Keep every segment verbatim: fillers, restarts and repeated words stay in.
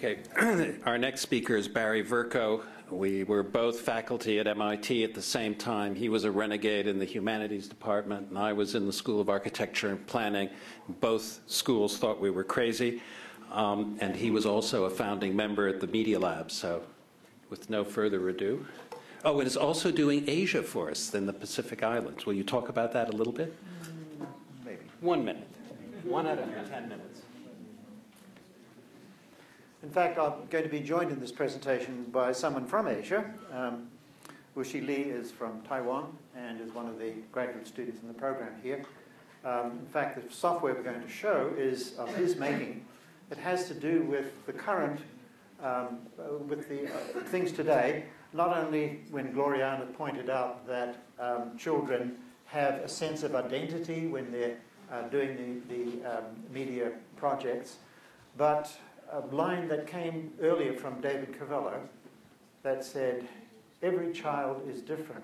Okay, our next speaker is Barry Vercoe. We were both faculty at M I T at the same time. He was a renegade in the humanities department, and I was in the School of Architecture and Planning. Both schools thought we were crazy, um, and he was also a founding member at the Media Lab. So with no further ado. Oh, and is also doing Asia for us in the Pacific Islands. Will you talk about that a little bit? Maybe. One minute. One out of your ten minutes. In fact, I'm going to be joined in this presentation by someone from Asia. Um, Wuxi Li is from Taiwan and is one of the graduate students in the program here. Um, in fact, the software we're going to show is of his making. It has to do with the current, um, uh, with the uh, things today, not only when Gloriana pointed out that um, children have a sense of identity when they're uh, doing the, the um, media projects, but a line that came earlier from David Cavallo that said, every child is different.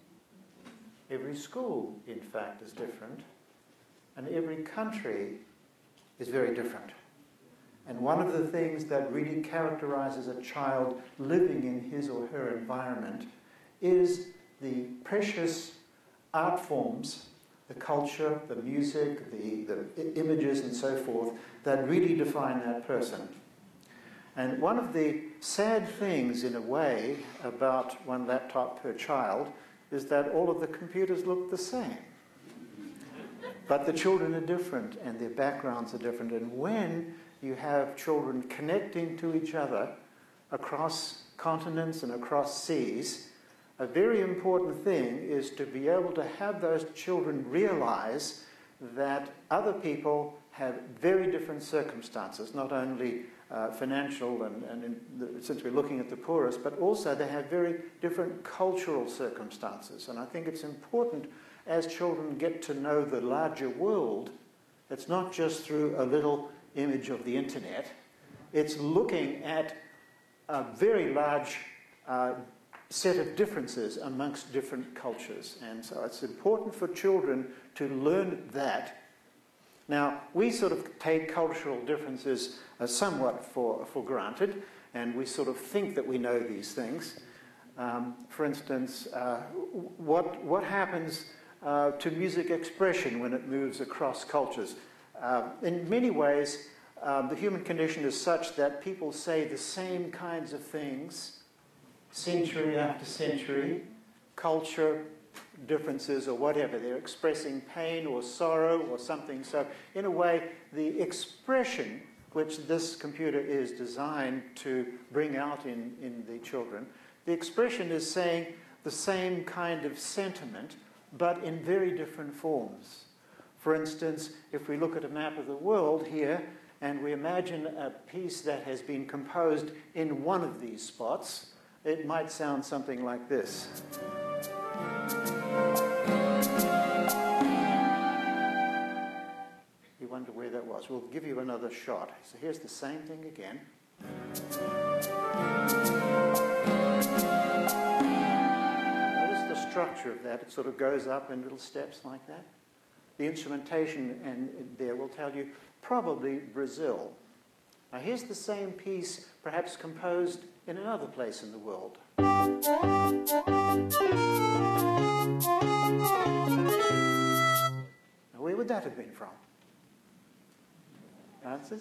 Every school, in fact, is different. And every country is very different. And one of the things that really characterizes a child living in his or her environment is the precious art forms, the culture, the music, the, the images and so forth that really define that person. And one of the sad things, in a way, about one laptop per child is that all of the computers look the same. But the children are different and their backgrounds are different. And when you have children connecting to each other across continents and across seas, a very important thing is to be able to have those children realize that other people have very different circumstances, not only uh, financial, and, and in the, since we're looking at the poorest, but also they have very different cultural circumstances. And I think it's important as children get to know the larger world, it's not just through a little image of the internet, it's looking at a very large uh, set of differences amongst different cultures. And so it's important for children to learn that. Now, we sort of take cultural differences uh, somewhat for, for granted, and we sort of think that we know these things. Um, for instance, uh, what, what happens uh, to music expression when it moves across cultures? Uh, in many ways, um, the human condition is such that people say the same kinds of things century after century, culture differences or whatever. They're expressing pain or sorrow or something. So in a way, the expression which this computer is designed to bring out in, in the children, the expression is saying the same kind of sentiment, but in very different forms. For instance, if we look at a map of the world here, and we imagine a piece that has been composed in one of these spots, it might sound something like this. You wonder where that was. We'll give you another shot. So here's the same thing again. Notice the structure of that. It sort of goes up in little steps like that. The instrumentation and there will tell you probably Brazil. Now here's the same piece, perhaps composed in another place in the world. Now where would that have been from? Answers?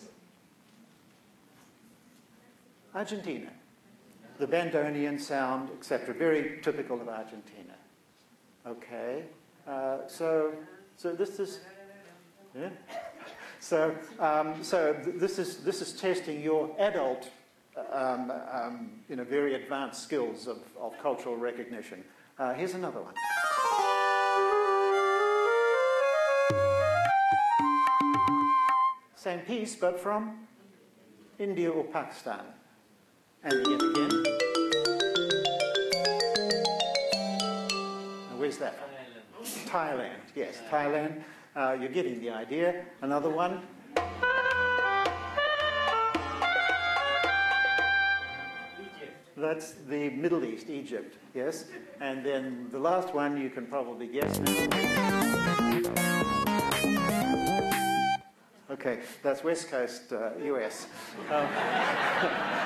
Argentina. The bandoneon sound, et cetera, very typical of Argentina. Okay, uh, so so this is yeah. So um, so th this is this is testing your adult, um, um, you know, very advanced skills of, of cultural recognition. Uh, here's another one. Same piece, but from India or Pakistan. And yet again. Now, where's that? Thailand. Thailand, yes, Thailand. Uh, you're getting the idea. Another one. Egypt. That's the Middle East, Egypt, yes. And then the last one you can probably guess now. Okay, that's West Coast uh, U S. Um,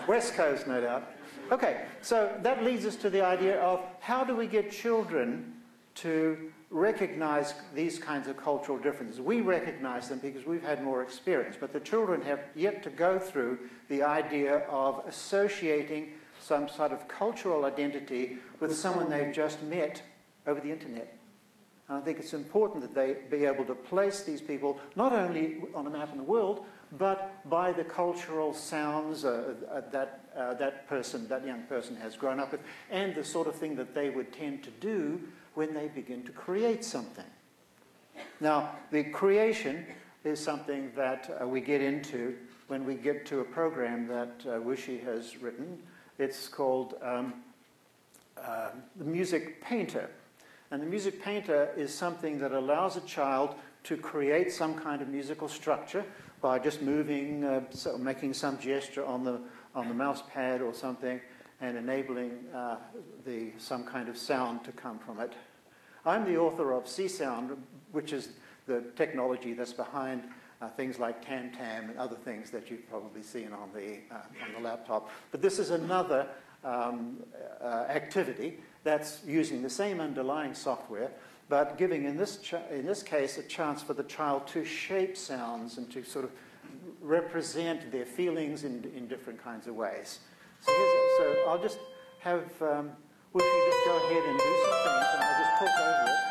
West Coast, no doubt. Okay, so that leads us to the idea of how do we get children to recognize these kinds of cultural differences. We recognize them because we've had more experience, but the children have yet to go through the idea of associating some sort of cultural identity with someone they've just met over the internet. And I think it's important that they be able to place these people not only on a map in the world, but by the cultural sounds uh, uh, that uh, that person, that young person has grown up with, and the sort of thing that they would tend to do when they begin to create something. Now, the creation is something that uh, we get into when we get to a program that uh, Wuxi has written. It's called um, uh, the Music Painter. And the Music Painter is something that allows a child to create some kind of musical structure by just moving, uh, so making some gesture on the, on the mouse pad or something, and enabling uh, the, some kind of sound to come from it. I'm the author of C-Sound, which is the technology that's behind uh, things like Tam-Tam and other things that you've probably seen on the, uh, on the laptop. But this is another um, uh, activity that's using the same underlying software, but giving, in this, ch in this case, a chance for the child to shape sounds and to sort of represent their feelings in, in different kinds of ways. So, so I'll just have um, Wuxi just go ahead and do some things, and I'll just talk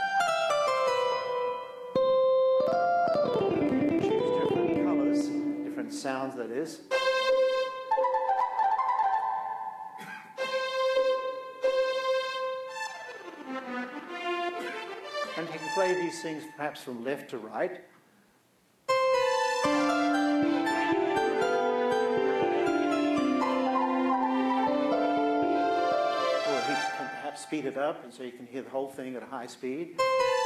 over it. Choose different colors, different sounds, that is. And he can play these things perhaps from left to right. Speed it up, and so you can hear the whole thing at a high speed.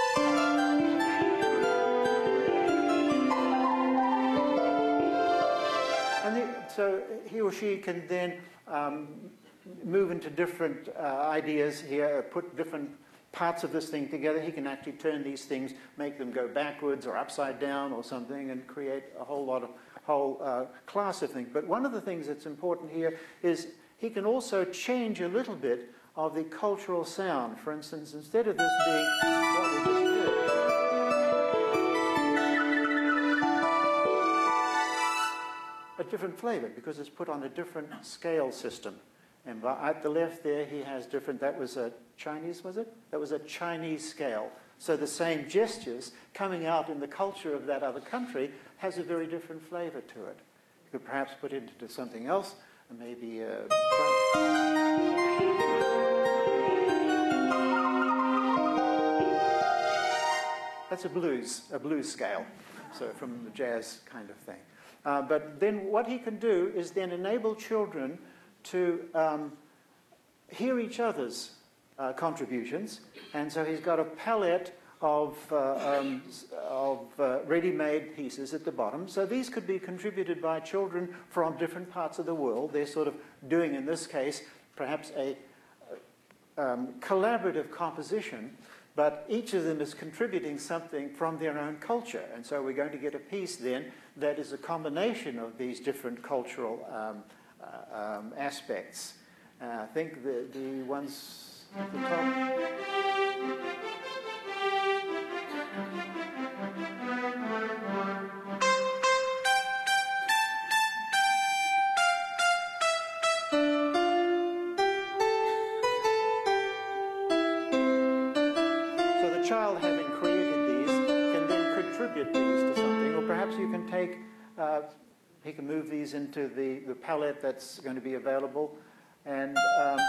And the, so he or she can then um, move into different uh, ideas here, put different parts of this thing together. He can actually turn these things, make them go backwards or upside down or something, and create a whole lot of, whole uh, class of things. But one of the things that's important here is he can also change a little bit of the cultural sound. For instance, instead of this being what we just did, a different flavor, because it's put on a different scale system. And at the left there, he has different, that was a Chinese, was it? That was a Chinese scale. So the same gestures coming out in the culture of that other country has a very different flavor to it. You could perhaps put it into something else, and maybe uh, that's a blues, a blues scale, so from the jazz kind of thing. Uh, but then what he can do is then enable children to um, hear each other's uh, contributions, and so he's got a palette of, uh, um, of uh, ready-made pieces at the bottom. So these could be contributed by children from different parts of the world. They're sort of doing, in this case, perhaps a um, collaborative composition, but each of them is contributing something from their own culture. And so we're going to get a piece then that is a combination of these different cultural um, uh, um, aspects. Uh, I think the, the ones at the top. Child, having created these, can then contribute these to something, or perhaps you can take, uh, he can move these into the, the palette that's going to be available, and um,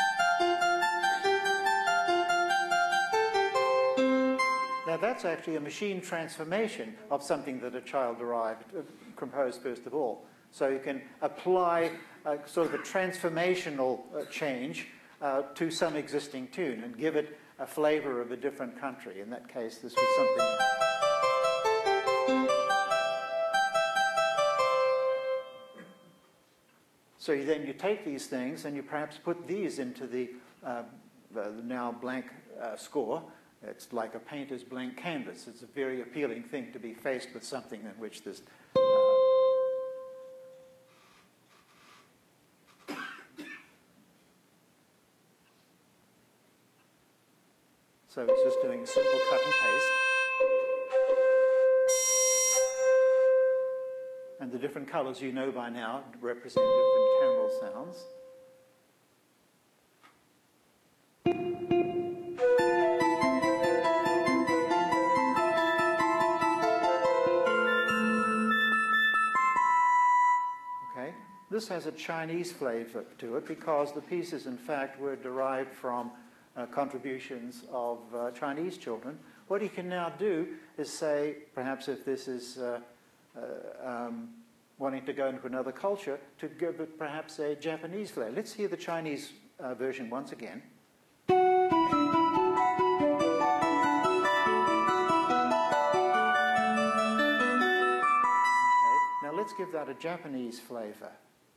now that's actually a machine transformation of something that a child derived, uh, composed first of all. So you can apply uh, sort of a transformational uh, change uh, to some existing tune and give it a flavor of a different country. In that case, this was something. So you, then you take these things and you perhaps put these into the, uh, the now blank uh, score. It's like a painter's blank canvas. It's a very appealing thing to be faced with something in which this. Uh, So it's just doing a simple cut and paste. And the different colours you know by now represent different cameral sounds. Okay, this has a Chinese flavour to it because the pieces, in fact, were derived from uh, contributions of uh, Chinese children. What he can now do is say, perhaps if this is uh, uh, um, wanting to go into another culture, to give it perhaps a Japanese flavour. Let's hear the Chinese uh, version once again. Now let's give that a Japanese flavour.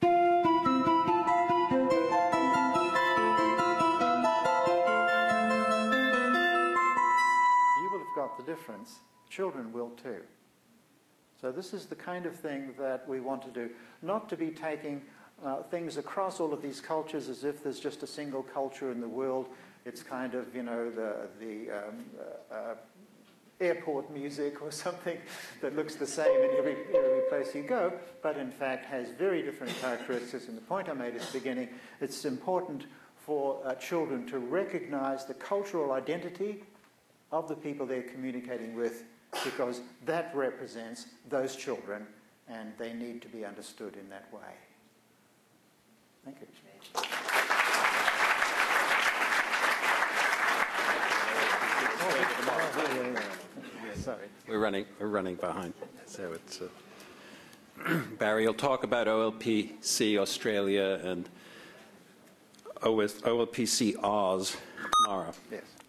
You will have got the difference. Children will too. So this is the kind of thing that we want to do. Not to be taking uh, things across all of these cultures as if there's just a single culture in the world. It's kind of, you know, the, the um, uh, uh, airport music or something that looks the same in every, every place you go, but in fact has very different characteristics. And the point I made at the beginning, it's important for uh, children to recognize the cultural identity of the people they're communicating with, because that represents those children and they need to be understood in that way. Thank you. Sorry. We're running, we're running behind. So it's, uh, Barry will talk about O L P C Australia and O L P C Oz tomorrow. Yes.